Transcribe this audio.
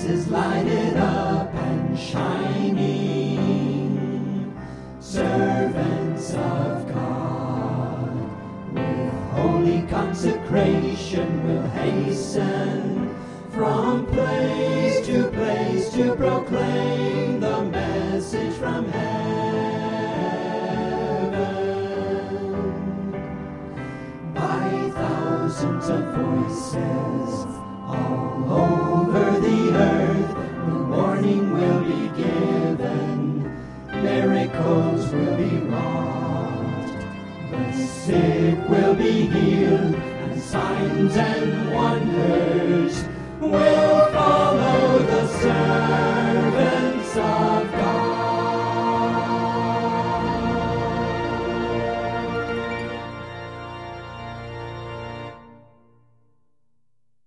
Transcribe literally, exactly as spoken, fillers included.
faces lighted up and shining, servants of God, with holy consecration will hasten from place to place to proclaim the message from heaven. By thousands of voices all over the earth, the warning will be given, miracles will be wrought, the sick will be healed, and signs and wonders will